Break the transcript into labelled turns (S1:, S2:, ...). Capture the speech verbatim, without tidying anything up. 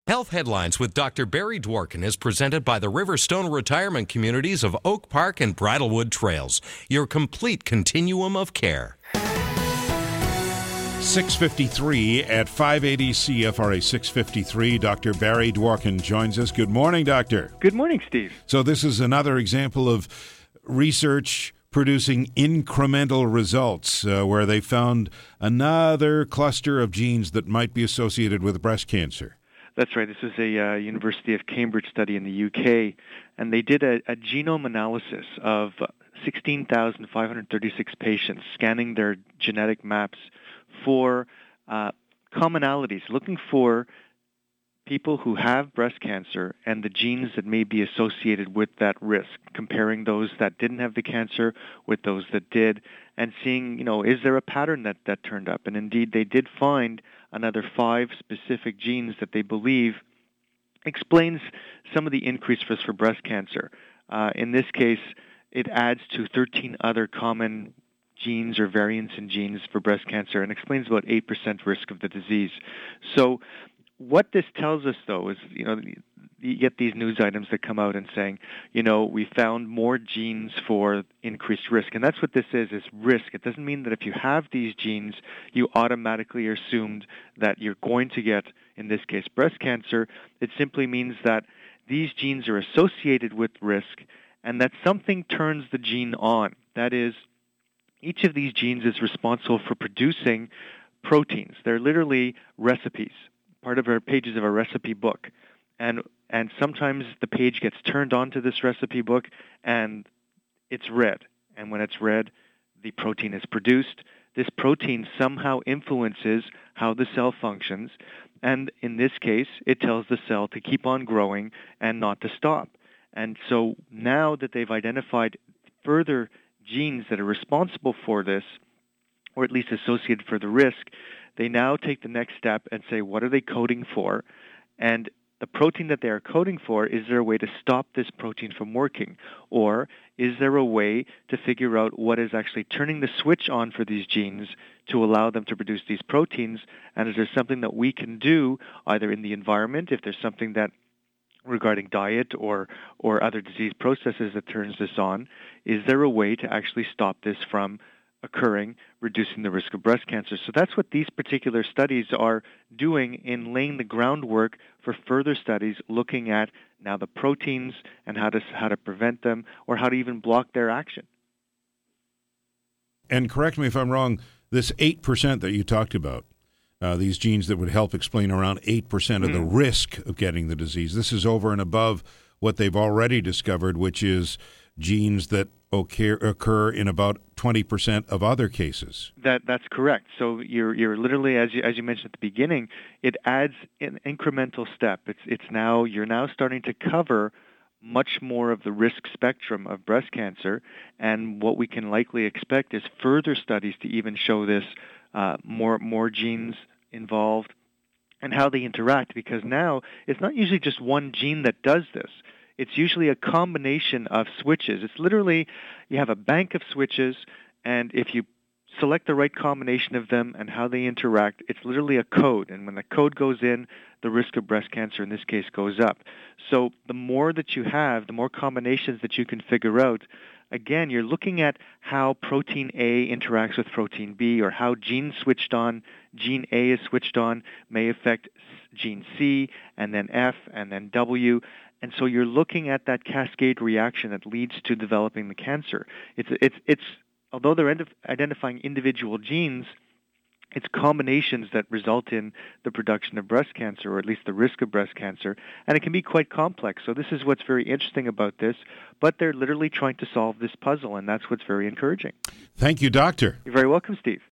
S1: Health Headlines with Doctor Barry Dworkin is presented by the Riverstone Retirement Communities of Oak Park and Bridlewood Trails, your complete continuum of care.
S2: six fifty-three at five eighty C F R A six fifty-three. Doctor Barry Dworkin joins us. Good morning, Doctor.
S3: Good morning, Steve.
S2: So this is another example of research producing incremental results uh, where they found another cluster of genes that might be associated with breast cancer.
S3: That's right. This is a uh, University of Cambridge study in the U K, and they did a, a genome analysis of sixteen thousand five hundred thirty-six patients, scanning their genetic maps for uh, commonalities, looking for people who have breast cancer and the genes that may be associated with that risk, comparing those that didn't have the cancer with those that did, and seeing, you know, is there a pattern that, that turned up? And indeed, they did find another five specific genes that they believe explains some of the increased risk for breast cancer. Uh, in this case, it adds to thirteen other common genes or variants in genes for breast cancer and explains about eight percent risk of the disease. So what this tells us, though, is, you know, you get these news items that come out and saying, you know, we found more genes for increased risk. And that's what this is, is risk. It doesn't mean that if you have these genes, you automatically are assumed that you're going to get, in this case, breast cancer. It simply means that these genes are associated with risk and that something turns the gene on. That is, each of these genes is responsible for producing proteins. They're literally recipes, part of our pages of our recipe book. And and sometimes the page gets turned on to this recipe book and it's red. And when it's red, the protein is produced. This protein somehow influences how the cell functions. And in this case, it tells the cell to keep on growing and not to stop. And so now that they've identified further genes that are responsible for this, or at least associated for the risk, they now take the next step and say, what are they coding for? And the protein that they are coding for, is there a way to stop this protein from working? Or is there a way to figure out what is actually turning the switch on for these genes to allow them to produce these proteins? And is there something that we can do either in the environment, if there's something that regarding diet or or other disease processes that turns this on, is there a way to actually stop this from occurring, reducing the risk of breast cancer? So that's what these particular studies are doing in laying the groundwork for further studies looking at now the proteins and how to how to prevent them or how to even block their action.
S2: And correct me if I'm wrong, this eight percent that you talked about, Uh, these genes that would help explain around eight percent of the risk of getting the disease. This is over and above what they've already discovered, which is genes that occur, occur in about twenty percent of other cases.
S3: That That's correct. So you're you're literally, as you as you mentioned at the beginning, it adds an incremental step. It's it's now you're now starting to cover much more of the risk spectrum of breast cancer, and what we can likely expect is further studies to even show this. Uh, more more genes involved and how they interact, because now it's not usually just one gene that does this. It's usually a combination of switches. It's literally, you have a bank of switches, and if you select the right combination of them and how they interact, it's literally a code. And when the code goes in, the risk of breast cancer in this case goes up. So the more that you have, the more combinations that you can figure out, again, you're looking at how protein A interacts with protein B, or how gene switched on, gene A is switched on, may affect gene C, and then F, and then W. And so you're looking at that cascade reaction that leads to developing the cancer. It's, it's, it's, although they're identifying individual genes, it's combinations that result in the production of breast cancer, or at least the risk of breast cancer, and it can be quite complex. So this is what's very interesting about this, but they're literally trying to solve this puzzle, and that's what's very encouraging.
S2: Thank you, Doctor.
S3: You're very welcome, Steve.